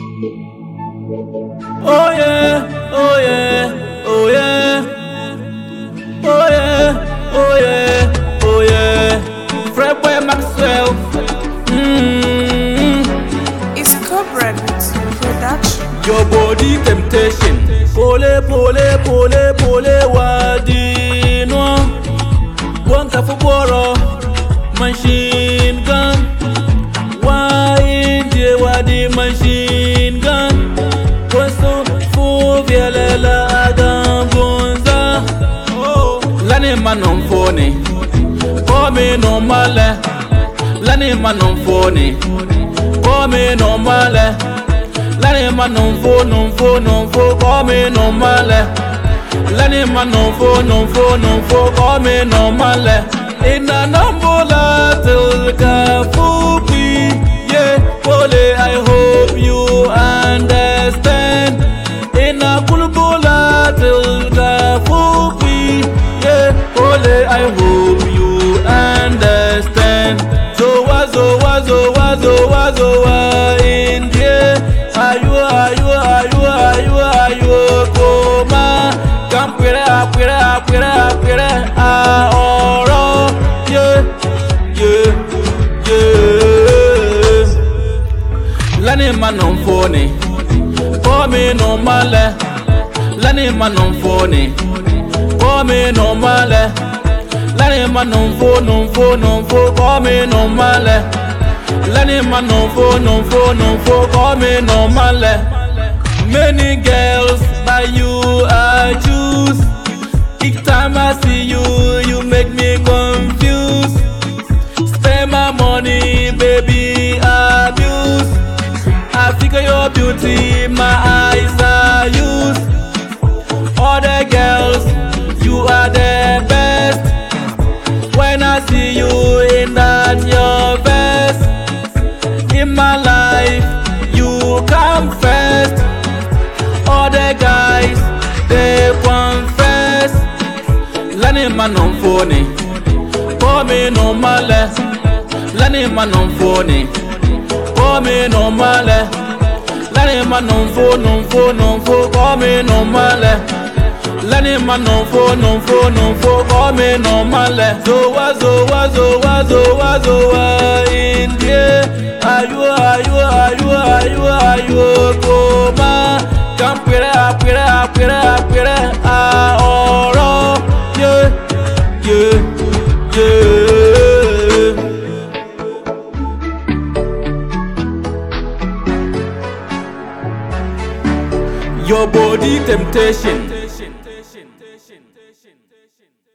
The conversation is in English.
Oh yeah, oh yeah, oh yeah, oh yeah, oh yeah, oh yeah. Fred Boy Maxwell. It's Cobra Production. Your body temptation. Pole, pole, pole, pole, wadi no. One kafuboro, machine gun. Why the wadi machine gun? Waso fu vielela adam gonza. Lani manon phone. Call me no male. Lani manon phone. Call me no male. Lani ma non fo, call me no male. Lani ma non fo, call me no male. Inna nambola till kafupi, yeah, pole. I hope you understand. Inna kulbola till kafupi, yeah, pole. I hope you understand. So wazo India. Ayu, koma. Come pira, oro, yeah. Lani manon phone, call me no male. Lani manon phone, call me no male. Lani manon phone, call me no male. Lani manon phone, call me no male. Many girls, but you I choose. Each time I see you, you make me confused. Spend my money, baby, abuse. I figure your beauty, my eyes are used. Other girls, you are the best. When I see you in that your vest, in my life, you come first. Other guys, they confess. Lani manon phone, call me no male. Lani manon phone, call me no male. Lani manon phone, call me no male. Lani manon phone, call me no male. So wazo India. Ayu, koma. Come pira, oro, yeah. Your body temptation.